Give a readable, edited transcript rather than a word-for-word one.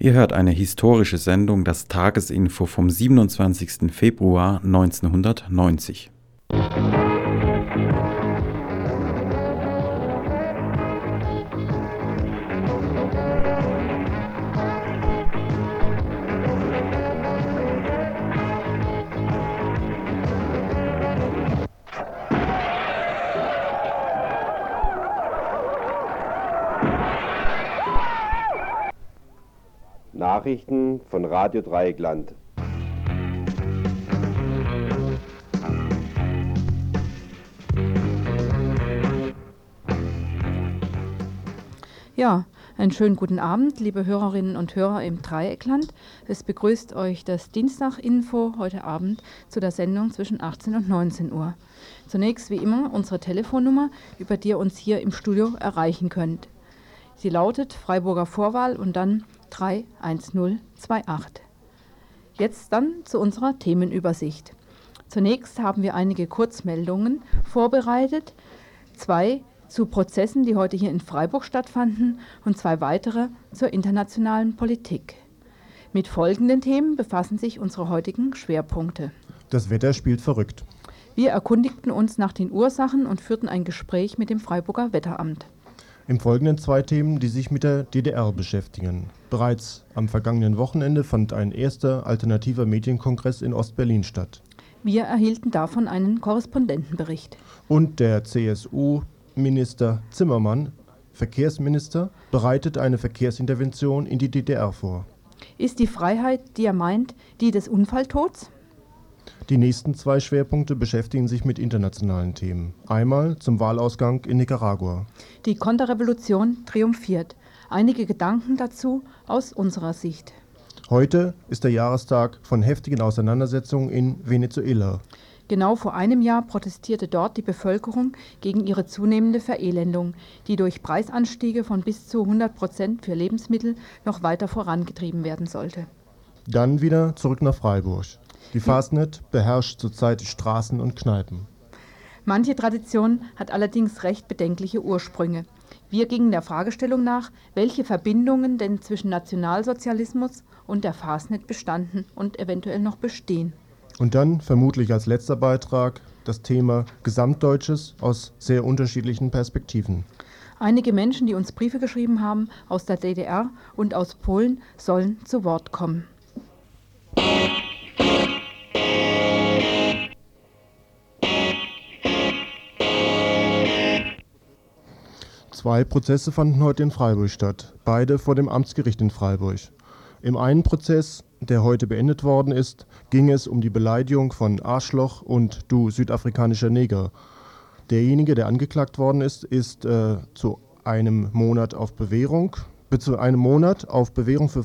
Ihr hört eine historische Sendung, das Tagesinfo vom 27. Februar 1990. Nachrichten von Radio Dreieckland. Ja, einen schönen guten Abend, liebe Hörerinnen und Hörer im Dreieckland. Es begrüßt euch das Dienstag-Info heute Abend zu der Sendung zwischen 18 und 19 Uhr. Zunächst wie immer unsere Telefonnummer, über die ihr uns hier im Studio erreichen könnt. Sie lautet Freiburger Vorwahl und dann 31028. Jetzt dann zu unserer Themenübersicht. Zunächst haben wir einige Kurzmeldungen vorbereitet, 2 zu Prozessen, die heute hier in Freiburg stattfanden und 2 weitere zur internationalen Politik. Mit folgenden Themen befassen sich unsere heutigen Schwerpunkte. Das Wetter spielt verrückt. Wir erkundigten uns nach den Ursachen und führten ein Gespräch mit dem Freiburger Wetteramt. Im Folgenden 2 Themen, die sich mit der DDR beschäftigen. Bereits am vergangenen Wochenende fand ein erster alternativer Medienkongress in Ostberlin statt. Wir erhielten davon einen Korrespondentenbericht. Und der CSU-Minister Zimmermann, Verkehrsminister, bereitet eine Verkehrsintervention in die DDR vor. Ist die Freiheit, die er meint, die des Unfalltods? Die nächsten 2 Schwerpunkte beschäftigen sich mit internationalen Themen. Einmal zum Wahlausgang in Nicaragua. Die Konterrevolution triumphiert. Einige Gedanken dazu aus unserer Sicht. Heute ist der Jahrestag von heftigen Auseinandersetzungen in Venezuela. Genau vor einem Jahr protestierte dort die Bevölkerung gegen ihre zunehmende Verelendung, die durch Preisanstiege von bis zu 100% für Lebensmittel noch weiter vorangetrieben werden sollte. Dann wieder zurück nach Freiburg. Die Fastnet beherrscht zurzeit die Straßen und Kneipen. Manche Tradition hat allerdings recht bedenkliche Ursprünge. Wir gingen der Fragestellung nach, welche Verbindungen denn zwischen Nationalsozialismus und der Fastnet bestanden und eventuell noch bestehen. Und dann, vermutlich als letzter Beitrag, das Thema Gesamtdeutsches aus sehr unterschiedlichen Perspektiven. Einige Menschen, die uns Briefe geschrieben haben aus der DDR und aus Polen, sollen zu Wort kommen. 2 Prozesse fanden heute in Freiburg statt, beide vor dem Amtsgericht in Freiburg. Im einen Prozess, der heute beendet worden ist, ging es um die Beleidigung von Arschloch und du südafrikanischer Neger. Derjenige, der angeklagt worden ist zu einem Monat auf Bewährung für